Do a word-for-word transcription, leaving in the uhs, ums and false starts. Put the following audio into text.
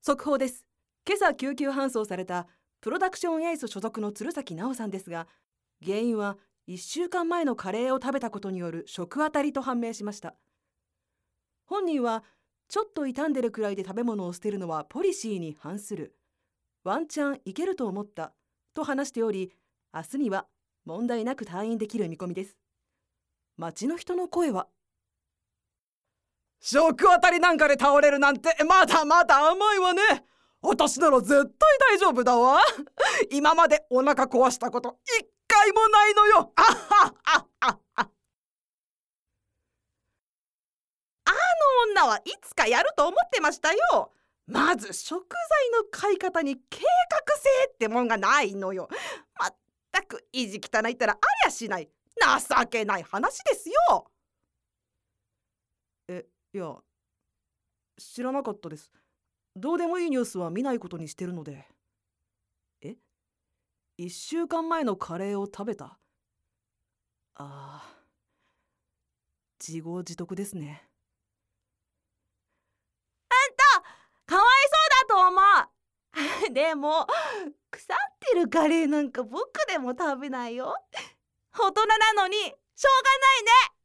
速報です。今朝救急搬送されたプロダクションエース所属の鶴崎奈緒さんですが、原因はいっしゅうかんまえのカレーを食べたことによる食当たりと判明しました。本人はちょっと傷んでるくらいで食べ物を捨てるのはポリシーに反する、ワンチャンいけると思ったと話しており、明日には問題なく退院できる見込みです。街の人の声は、 食当たりなんかで倒れるなんてまだまだ甘いわね。私なら絶対大丈夫だわ。今までお腹壊したこと一回もないのよ。あはああああの女はいつかやると思ってましたよ。まず食材の買い方に計画性ってもんがないのよ。まったく意地汚いったらありゃしない、情けない話ですよ。 え、いや、知らなかったです。どうでもいいニュースは見ないことにしてるので。え、いっしゅうかんまえのカレーを食べた。ああ、自業自得ですね。 かわいそうだと思う。でも腐ってるカレーなんか僕でも食べないよ。大人なのにしょうがないね。